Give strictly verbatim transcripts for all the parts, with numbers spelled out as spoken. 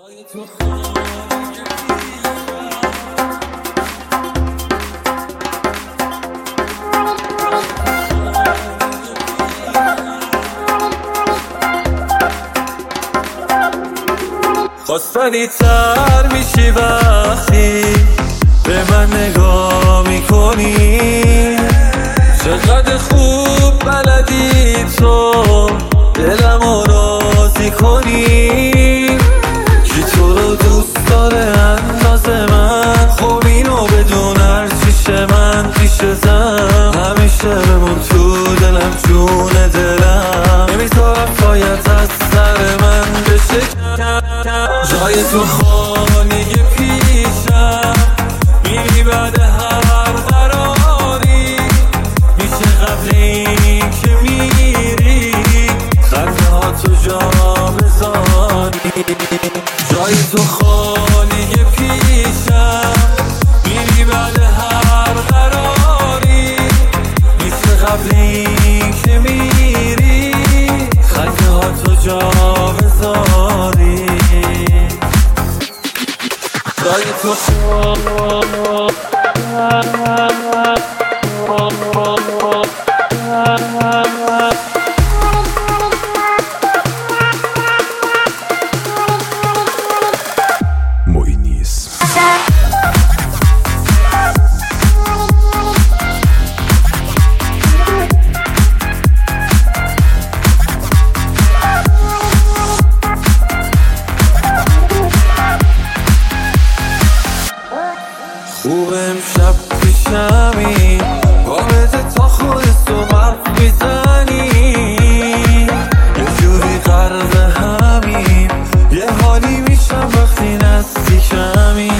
خواستنی تر میشی وقتی به من نگاه میکنی، چقدر خوب بلدی تو دلمو راضی کنی. کی تو رو دوست داره انداز من؟ خب اینو بدون هرچیشه من پیشتم، همیشه بمون تو دلم جون دلم، نمیذارم پایت از سر من بشه. جای تو خانه پیشم، میری بعد هر قراری، میشه قبل این که میری خنده ها تو جا بذاری. جای تو خانه پیشم، میری بعد هر قراری، میشه قبل این که میری خنده ها تو جا بذاری. جای تو خوب امشب پیشمی، بابده تا خودت تو حرف میزنی، یه جوری غرق همین، یه حالی میشم وقتی نزدیکمی.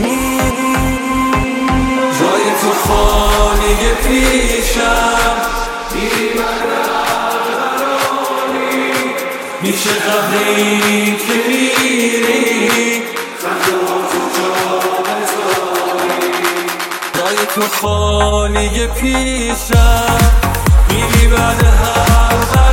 جای تو خانه پیشم، میری بعد هر قراری، میشه قبل این که میری خنده ها تو جا بذاری. جای تو خانه پیشم، میری بعد هر